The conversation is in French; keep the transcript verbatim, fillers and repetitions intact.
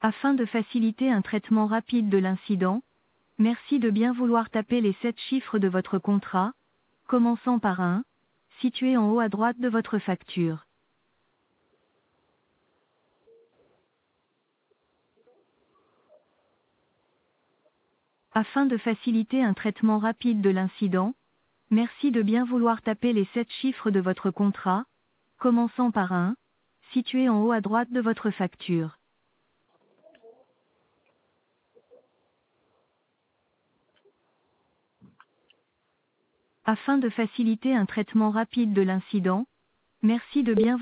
Afin de faciliter un traitement rapide de l'incident, merci de bien vouloir taper les sept chiffres de votre contrat, commençant par un, situé en haut à droite de votre facture. Afin de faciliter un traitement rapide de l'incident, merci de bien vouloir taper les sept chiffres de votre contrat, commençant par un, situé en haut à droite de votre facture. Afin de faciliter un traitement rapide de l'incident, merci de bien